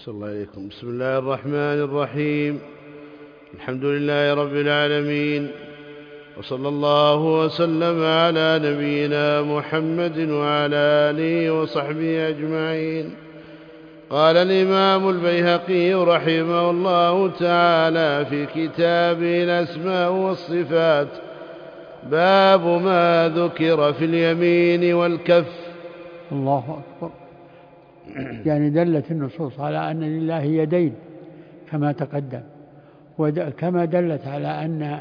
أحسن الله إليكم. بسم الله الرحمن الرحيم. الحمد لله رب العالمين، وصلى الله وسلم على نبينا محمد وعلى آله وصحبه أجمعين. قال الإمام البيهقي رحمه الله تعالى في كتابه الأسماء والصفات: باب ما ذكر في اليمين والكف. الله أكبر. يعني دلت النصوص على أن لله يدين كما تقدم، وكما دلت على أن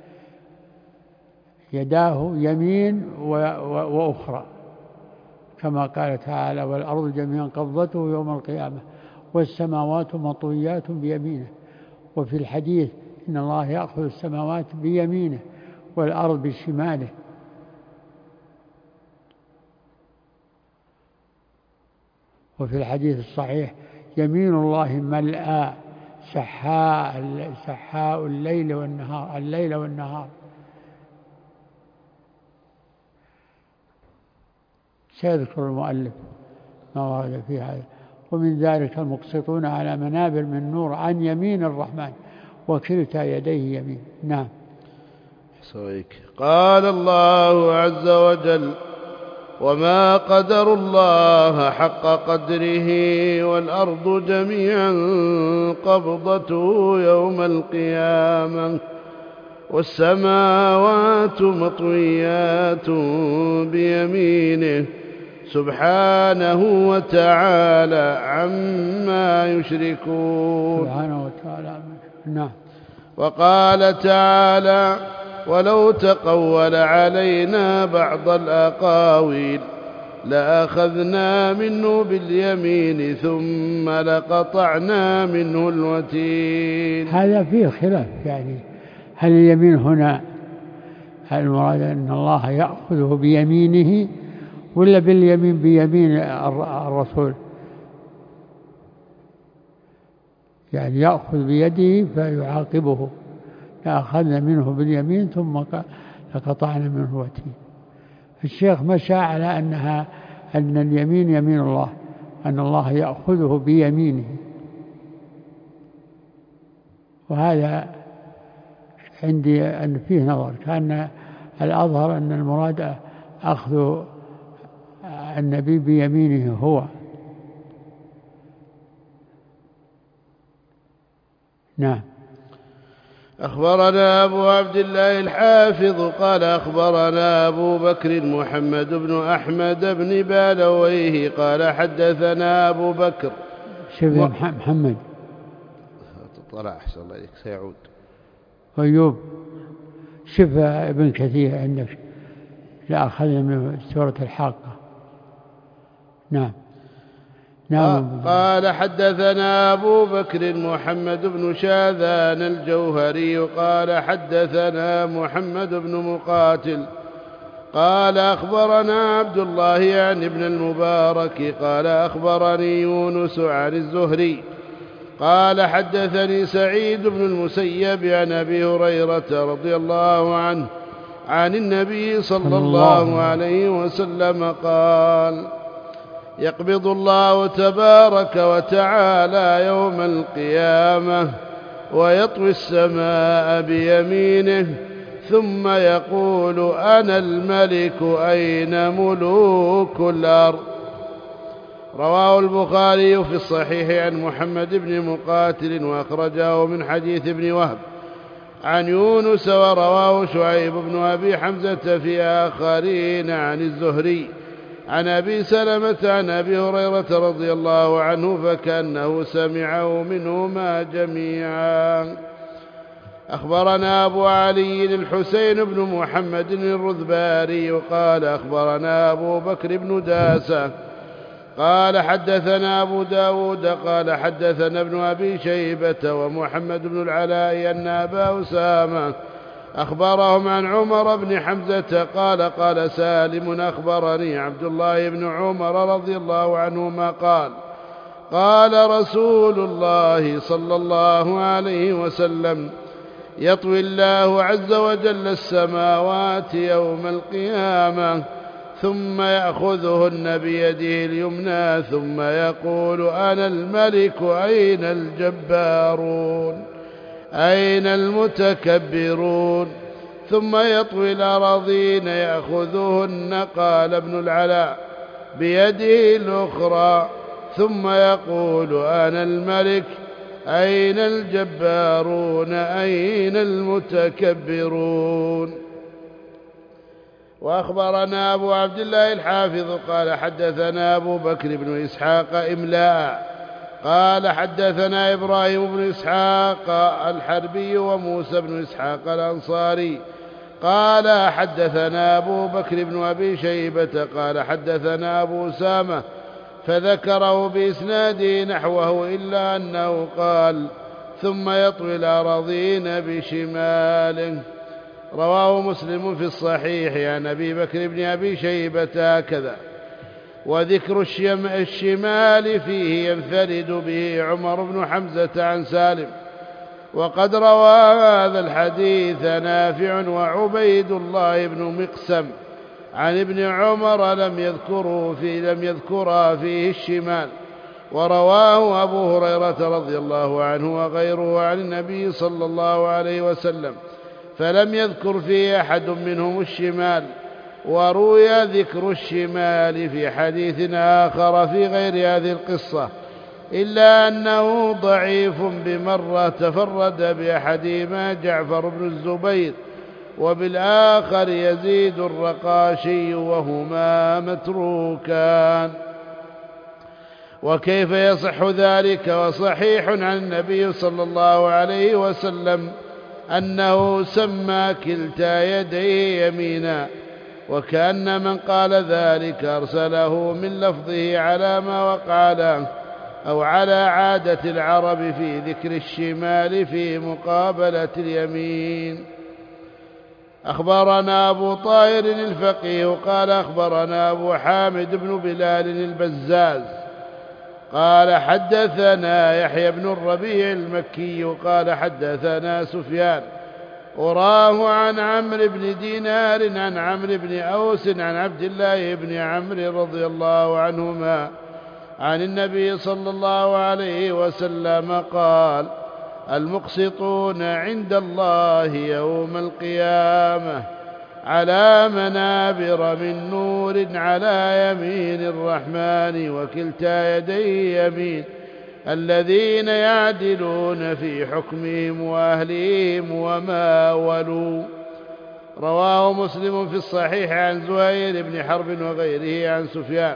يداه يمين وأخرى، كما قال تعالى: والأرض جميعا قبضته يوم القيامة والسماوات مطويات بيمينه. وفي الحديث: إن الله يأخذ السماوات بيمينه والأرض بشماله. وفي الحديث الصحيح: يمين الله ملأى سحاء الليل والنهار. سيذكر المؤلف ما ورد في هذا. ومن ذلك: المقسطون على منابر من نور عن يمين الرحمن وكلتا يديه يمين. نعم. قال الله عز وجل: وما قدروا الله حق قدره والأرض جميعا قبضته يوم القيامة والسماوات مطويات بيمينه سبحانه وتعالى عما يشركون. سبحانه وتعالى. نعم. وقال تعالى: ولو تقول علينا بعض الأقاويل لأخذنا منه باليمين ثم لقطعنا منه الوتين. هذا فيه خلاف، يعني هل اليمين هنا المراد أن الله يأخذه بيمينه ولا باليمين بيمين الرسول؟ يعني يأخذ بيده فيعاقبه: لأخذنا منه باليمين ثم لقطعنا منه الوتين. الشيخ مشى على أن اليمين يمين الله، أن الله يأخذه بيمينه، وهذا عندي أن فيه نظر، كان الأظهر أن المراد أخذ النبي بيمينه هو. نعم. أخبرنا أبو عبد الله الحافظ قال أخبرنا أبو بكر محمد بن أحمد بن بالويه قال حدثنا أبو بكر محمد طلع أحسن الله عليك سيعود. أيوب شوف ابن كثير عندك: لأخذنا من سورة الحاقة. نعم. قال حدثنا أبو بكر محمد بن شاذان الجوهري قال حدثنا محمد بن مقاتل قال أخبرنا عبد الله يعني ابن المبارك قال أخبرني يونس عن الزهري قال حدثني سعيد بن المسيب عن أبي هريرة رضي الله عنه عن النبي صلى الله عليه وسلم قال: يقبض الله تبارك وتعالى يوم القيامة ويطوي السماء بيمينه ثم يقول: أنا الملك أين ملوك الأرض. رواه البخاري في الصحيح عن محمد بن مقاتل وأخرجه من حديث ابن وهب عن يونس، ورواه شعيب بن أبي حمزة في آخرين عن الزهري عن أبي سلمة عن أبي هريرة رضي الله عنه فكأنه سمعه منهما جميعا. أخبرنا أبو علي الحسين بن محمد الرذباري قال أخبرنا أبو بكر بن داسة قال حدثنا أبو داود قال حدثنا ابن أبي شيبة ومحمد بن العلاء أن أبا أسامة أخبرهم عن عمر بن حمزة قال: قال سالم أخبرني عبد الله بن عمر رضي الله عنهما قال: قال رسول الله صلى الله عليه وسلم: يطوي الله عز وجل السماوات يوم القيامة ثم يأخذهن بيده اليمنى ثم يقول أنا الملك أين الجبارون أين المتكبرون ثم يطوي الأراضين يأخذهن قال ابن العلاء بيده الأخرى ثم يقول أنا الملك أين الجبارون أين المتكبرون. وأخبرنا أبو عبد الله الحافظ قال حدثنا أبو بكر بن إسحاق إملاء قال حدثنا إبراهيم بن إسحاق الحربي وموسى بن إسحاق الأنصاري قال حدثنا أبو بكر بن أبي شيبة قال حدثنا أبو أسامة فذكره بإسناده نحوه إلا أنه قال ثم يطوي الأراضين بشماله. رواه مسلم في الصحيح عن أبي بكر بن أبي شيبة هكذا. وذكر الشمال فيه ينفرد به عمر بن حمزة عن سالم. وقد روى هذا الحديث نافع وعبيد الله بن مقسم عن ابن عمر لم يذكرا فيه الشمال. ورواه أبو هريرة رضي الله عنه وغيره عن النبي صلى الله عليه وسلم فلم يذكر فيه أحد منهم الشمال. وروي ذكر الشمال في حديث آخر في غير هذه القصة إلا أنه ضعيف بمرة تفرد بأحدهما جعفر بن الزبير وبالآخر يزيد الرقاشي وهما متروكان. وكيف يصح ذلك؟ وصحيح عن النبي صلى الله عليه وسلم أنه سمى كلتا يديه يمينا وكأن من قال ذلك أرسله من لفظه على ما وقع له أو على عادة العرب في ذكر الشمال في مقابلة اليمين. أخبرنا أبو طاهر الفقيه قال أخبرنا أبو حامد بن بلال البزاز قال حدثنا يحيى بن الربيع المكي قال حدثنا سفيان أراه عن عمرو بن دينار عن عمرو بن أوس عن عبد الله بن عمرو رضي الله عنهما عن النبي صلى الله عليه وسلم قال المقسطون عند الله يوم القيامة على منابر من نور على يمين الرحمن وكلتا يديه يمين الذين يعدلون في حكمهم وأهليهم وما ولوا. رواه مسلم في الصحيح عن زهير بن حرب وغيره عن سفيان.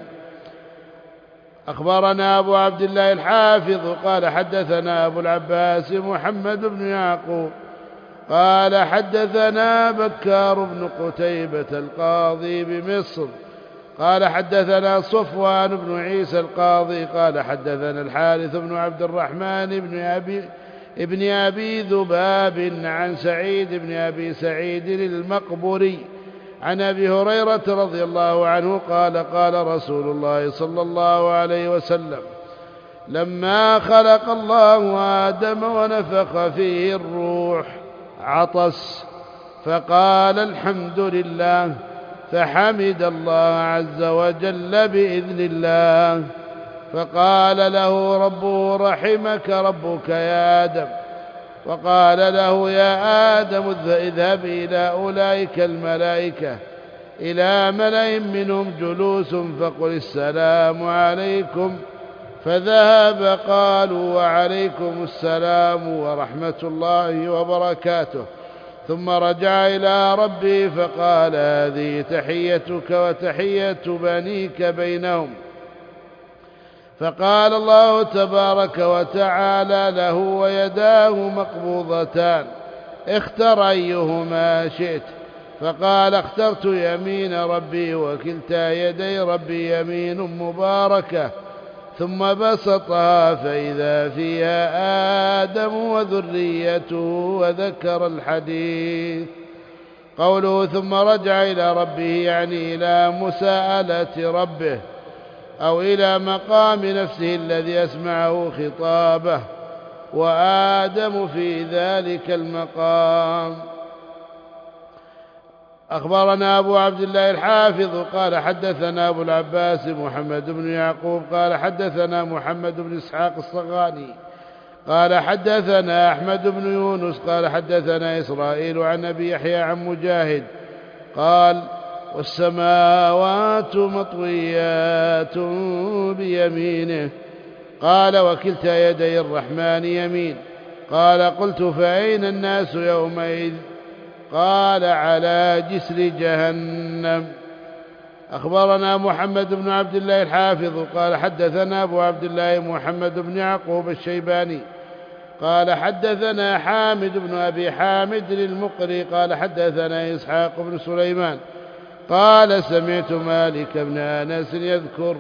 أخبرنا أبو عبد الله الحافظ قال حدثنا أبو العباس محمد بن يعقوب قال حدثنا بكار بن قتيبة القاضي بمصر قال حدثنا صفوان بن عيسى القاضي قال حدثنا الحارث بن عبد الرحمن ابن أبي ذباب عن سعيد بن أبي سعيد المقبري عن أبي هريرة رضي الله عنه قال قال رسول الله صلى الله عليه وسلم لما خلق الله آدم ونفخ فيه الروح عطس فقال الحمد لله فحمد الله عز وجل بإذن الله فقال له ربه رحمك ربك يا آدم وقال له يا آدم اذهب إلى أولئك الملائكة إلى ملأ منهم جلوس فقل السلام عليكم فذهب قالوا وعليكم السلام ورحمة الله وبركاته ثم رجع إلى ربه فقال هذه تحيتك وتحية بنيك بينهم فقال الله تبارك وتعالى له ويداه مقبوضتان اختر أيهما شئت فقال اخترت يمين ربي وكلتا يدي ربي يمين مباركة ثم بسطها فإذا فيها آدم وذريته وذكر الحديث. قوله ثم رجع إلى ربه يعني إلى مساءلة ربه أو إلى مقام نفسه الذي أسمعه خطابه وآدم في ذلك المقام. أخبرنا أبو عبد الله الحافظ قال حدثنا أبو العباس محمد بن يعقوب قال حدثنا محمد بن إسحاق الصغاني قال حدثنا أحمد بن يونس قال حدثنا إسرائيل عن أبي يحيى عن مجاهد قال والسماوات مطويات بيمينه قال وكلتا يدي الرحمن يمين قال قلت فأين الناس يومئذ قال على جسر جهنم. أخبرنا محمد بن عبد الله الحافظ قال حدثنا أبو عبد الله محمد بن يعقوب الشيباني قال حدثنا حامد بن أبي حامد المقري قال حدثنا إسحاق بن سليمان قال سمعت مالك بن أنس يذكر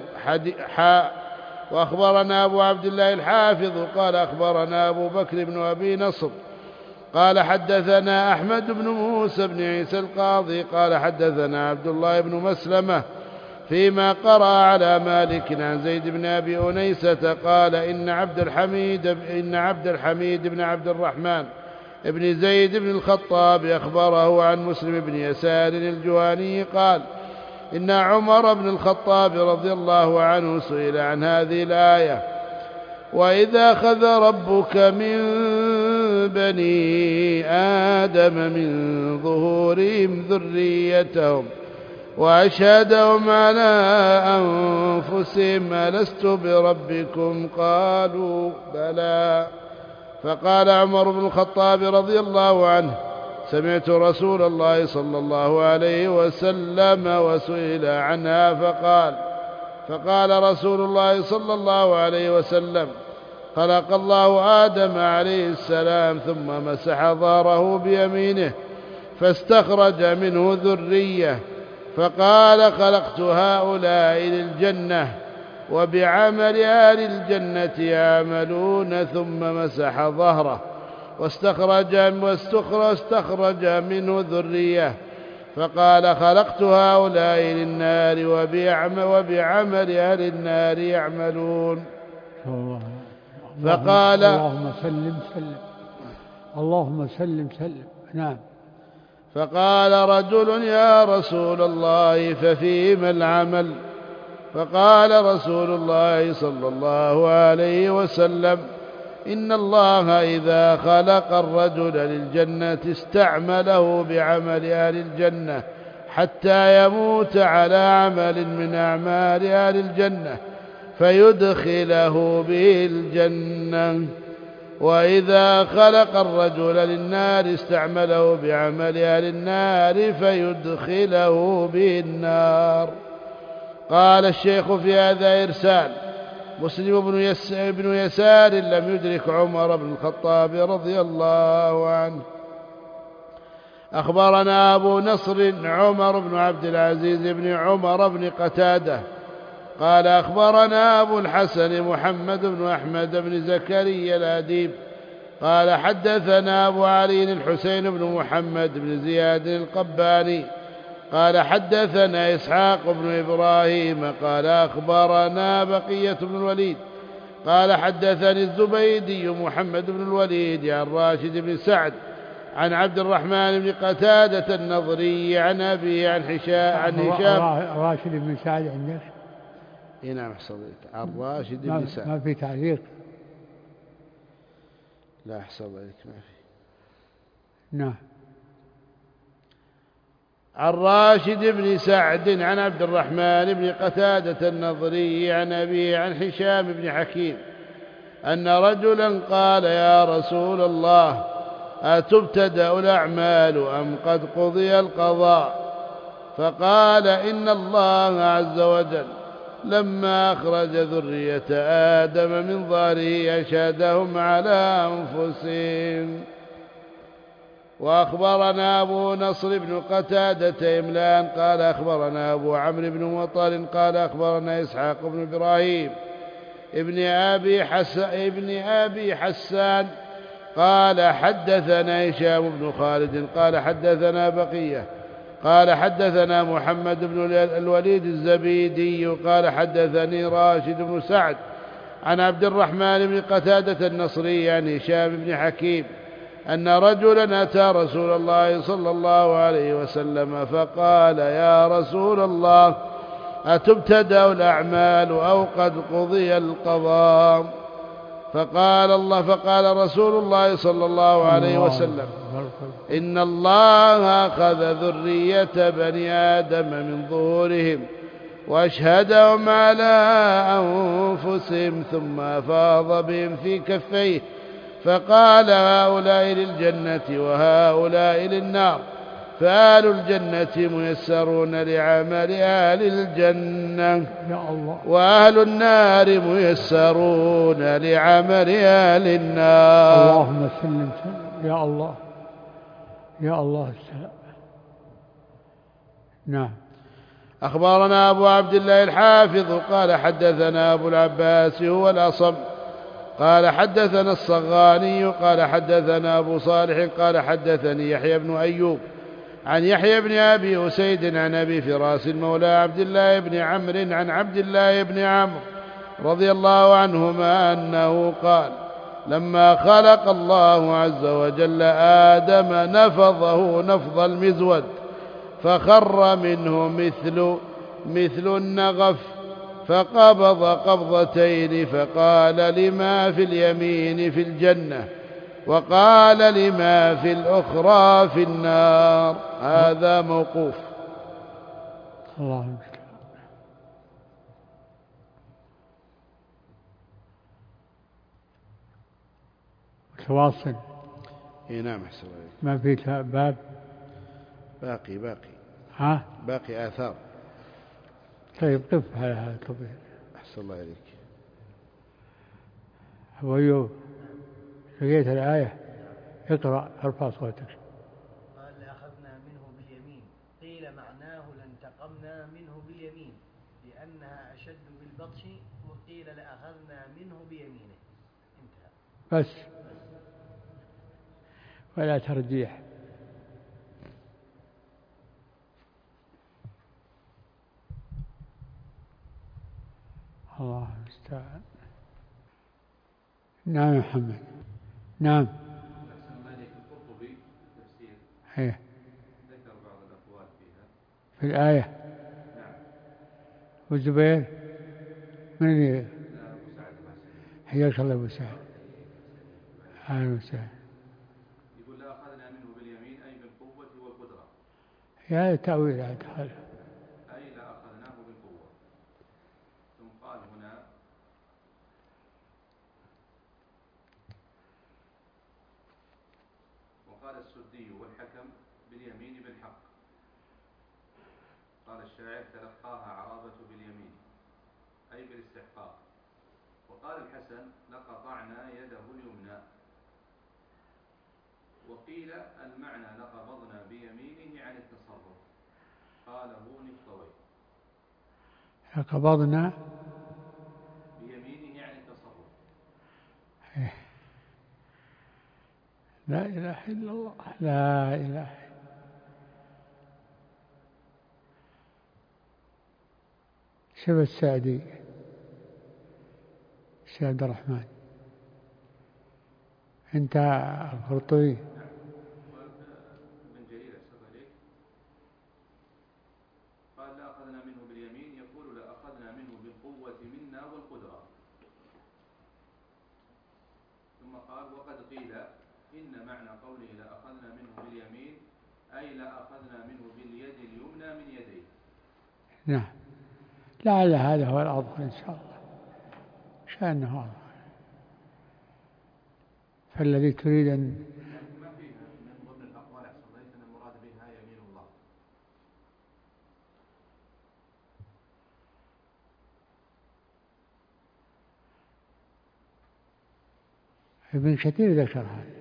وأخبرنا أبو عبد الله الحافظ قال أخبرنا أبو بكر بن أبي نصر قال حدثنا أحمد بن موسى بن عيسى القاضي قال حدثنا عبد الله بن مسلمة فيما قرأ على مالك عن زيد بن أبي أنيسة قال إن عبد الحميد بن عبد الرحمن ابن زيد بن الخطاب أخبره عن مسلم بن يسار الجواني قال إن عمر بن الخطاب رضي الله عنه سئل عن هذه الآية وإذا أخذ ربك من بني آدم من ظهورهم ذريتهم وأشهدهم على أنفسهم ألست بربكم قالوا بلى فقال عمر بن الخطاب رضي الله عنه سمعت رسول الله صلى الله عليه وسلم وسئل عنها فقال رسول الله صلى الله عليه وسلم خلق الله آدم عليه السلام ثم مسح ظهره بيمينه فاستخرج منه ذرية فقال خلقت هؤلاء للجنة وبعمل أهل الجنة يعملون ثم مسح ظهره واستخرج منه ذرية فقال خلقت هؤلاء للنار وبعمل أهل النار يعملون. فقال اللهم سلم سلم اللهم سلم سلم. نعم. فقال رجل يا رسول الله ففيما العمل؟ فقال رسول الله صلى الله عليه وسلم إن الله إذا خلق الرجل للجنة استعمله بعمل أهل الجنة حتى يموت على عمل من أعمال أهل الجنة فيدخله به الجنة وإذا خلق الرجل للنار استعمله بعمل أهل النار فيدخله به النار. قال الشيخ في هذا إرسال مسلم بن يسار لم يدرك عمر بن الخطاب رضي الله عنه. أخبرنا أبو نصر عمر بن عبد العزيز بن عمر بن قتادة قال أخبرنا أبو الحسن محمد بن أحمد بن زكريا الأديب قال حدثنا أبو علي الحسين بن محمد بن زياد القباني قال حدثنا إسحاق بن إبراهيم قال أخبرنا بقية بن الوليد قال حدثني الزبيدي محمد بن الوليد عن راشد بن سعد عن عبد الرحمن بن قتادة النضري عن أبي عن هشام. راشد بن سعد عندك؟ نعم حصلت عن راشد بن سعد. ما في تعليق؟ لا حصل عليك ما في. نعم. عن راشد بن سعد عن عبد الرحمن بن قتادة النضري عن أبي عن هشام بن حكيم أن رجلا قال يا رسول الله أتبتدأ الأعمال أم قد قضي القضاء؟ فقال إن الله عز وجل لما أخرج ذرية آدم من ظهره أشهدهم على أنفسهم. وأخبرنا أبو نصر بن قتادة إملان قال أخبرنا أبو عمرو بن مطر قال أخبرنا إسحاق بن إبراهيم ابن أبي حسان قال حدثنا هشام بن خالد قال حدثنا بقية قال حدثنا محمد بن الوليد الزبيدي قال حدثني راشد بن سعد عن عبد الرحمن بن قتادة النصري عن هشام بن حكيم أن رجلا أتى رسول الله صلى الله عليه وسلم فقال: يا رسول الله، أتبتدأ الأعمال أو قد قضي القضاء؟ فقال رسول الله صلى الله عليه وسلم: إن الله أخذ ذرية بني آدم من ظهورهم وأشهدهم على أنفسهم ثم أفاض بهم في كفيه فقال: هؤلاء للجنة وهؤلاء للنار، فأهل الجنة ميسرون لعمل أهل الجنة وأهل النار ميسرون لعمل أهل النار. اللهم سلم سلم يا الله، يا الله السلام. نعم. أخبرنا أبو عبد الله الحافظ قال حدثنا أبو العباس هو الأصم قال حدثنا الصغاني قال حدثنا أبو صالح قال حدثني يحيى بن أيوب عن يحيى بن أبي أسيد عن أبي فراس مولى عبد الله بن عمرو عن عبد الله بن عمرو رضي الله عنهما أنه قال: لما خلق الله عز وجل آدم نفضه نفض المزود فخر منه مثل النغف، فقبض قبضتين فقال: لما في اليمين في الجنة، وقال: لما في الأخرى في النار. هذا موقوف. الله المستعان. تواصل. نعم أحسن الله. ما في باب باقي ها؟ باقي آثار. طيب قف على هذا الطبيب. أحسن الله إليك. أبو أيوب، لقيت الآية؟ اقرأ، ارفع صوتك. قال: لأخذنا منه باليمين، قيل معناه لانتقمنا منه باليمين لأنها أشد بالبطش، وقيل لأخذنا منه بيمينه. انتهى. بس ولا ترجيح. الله المستعان. نعم يا محمد. نعم. القرطبي تفسير ايه ذكر بعض الأقوال فيها في الآية. نعم. والزبير من اللي أبو سعد حياك الله أبو سعد. أهلا وسهلا. يقول: لأخذنا منه باليمين أي بالقوة والقدرة. هذا تأويل هذا أي لأخذناه بالقوة. ثم قال هنا: وقال السدي والحكم باليمين بالحق. قال الشاعر: تلقاها عرابة باليمين أي بالاستحقاق. وقال الحسن: لقطعنا يده اليمنى. وقيل المعنى لقبضنا بيمينه عن التصرف. قاله نفطوي. قبضنا بيمينه عن التصرف. لا إله إلا الله، لا إله. شوف السعدي الشيخ عبد الرحمن، انت القرطبي. ابن جرير السفري قال: لأخذنا منه باليمين، يقول: لأخذنا منه بالقوة منا والقدرة. ثم قال: وقد قيل إن معنى قوله لأخذنا منه باليمين أي لأخذنا منه باليد اليمنى من يديه. نعم، لعل هذا هو الأظهر إن شاء الله، شأنه أظهر. فالذي تريد أن ما فيها من ضمن الأقوال أحسن ليس أن المراد بها يمين الله. ابن كثير ذكر هذا.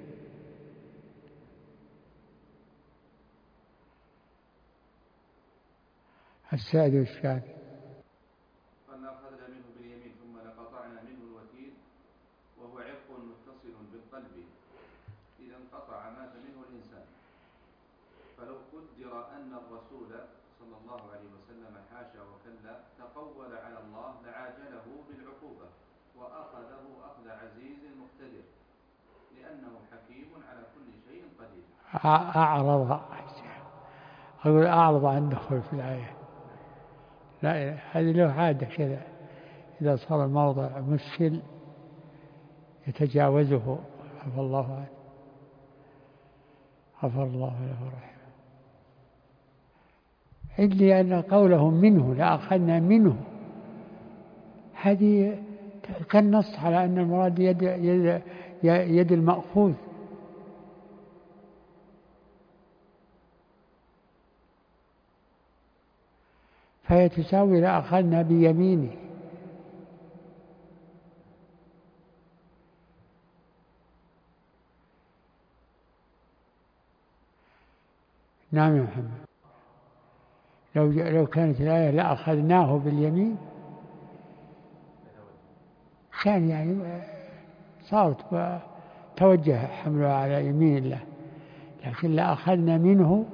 السعدي والشافعي. قال: لأخذنا منه باليمين ثم لقطعنا منه الوتين، وهو عرق متصل بالقلب، إذا انقطع مات منه الإنسان. فلو قدر أن الرسول صلى الله عليه وسلم حاشا وكلا تقول على الله لعاجله بالعقوبة وأخذه أخذ عزيز مقتدر، لأنه حكيم على كل أعرض، أقول أعرض عن الدخول في الآية. لا، هذه له عادة كذا، إذا صار الموضع مشكل يتجاوزه. عفى الله عنه، غفر الله له ورحمه. إلا أن قوله منه لأخذنا منه، هذه كالنص على أن المراد يد المأخوذ. فهي تساوي لأخذنا بيمينه. نعم يا محمد. لو كانت الآية لأخذناه باليمين كان يعني صارت توجه حمله على يمين الله، لكن لأخذنا منه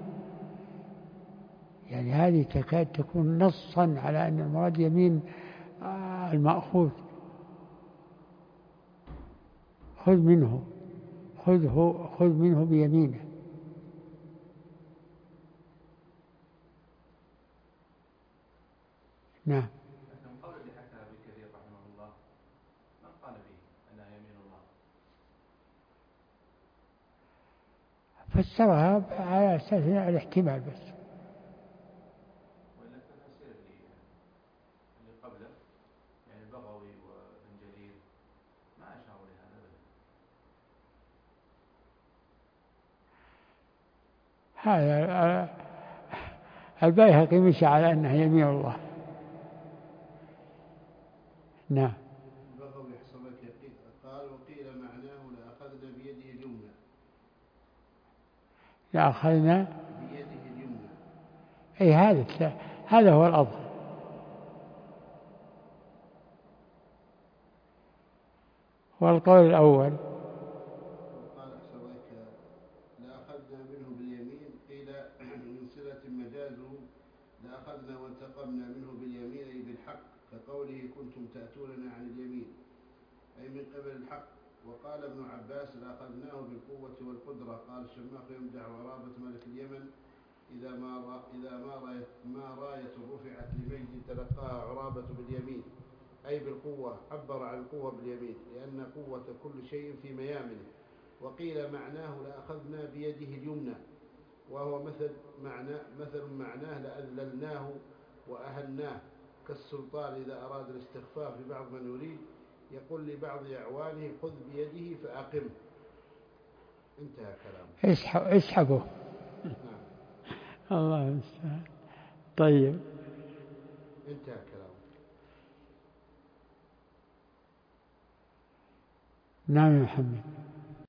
يعني هذه تكاد تكون نصا على أن المراد يمين المأخوذ. خذ منه بيمينه. نعم. من قول اللي حكى ابن كثير رحمه الله من قال به انها يمين الله؟ فسرها على اساس الاحتمال بس. ولا التفسير اللي قبله يعني البغوي وابن جرير ما اشاروا لهذا ابدا. هذا البيهقي مشى على انها يمين الله. نعم. البغوي يحصل لك قال وقيل معناه لأخذنا بيده اليمنى. لأخذنا بيده اليمنى. أي هذا هو الأظهر. والقول الأول قال أحسن لك لأخذنا منه باليمين، قيل من صلة مجازه لأخذنا وانتقمنا منه باليمين أي بالحق، كقوله كنتم تأتوننا عن اليمين أي من قبل الحق. وقال ابن عباس لأخذناه بالقوة والقدرة. قال الشماخ يمدح غرابة ملك اليمن إذا ما راية رفعت لمجد تلقاها عرابة باليمين أي بالقوة. عبر عن القوة باليمين لأن قوة كل شيء في ميامنه. وقيل معناه لأخذنا بيده اليمنى، وهو مثل معناه لأذللناه وأهناه، كالسلطان إذا أراد الاستخفاف ببعض من يريد يقول لبعض أعوانه خذ بيده فأقم. انتهى كلامه. اسحبه. نعم. الله المستعان. طيب. انتهى كلامه. نعم يا محمد.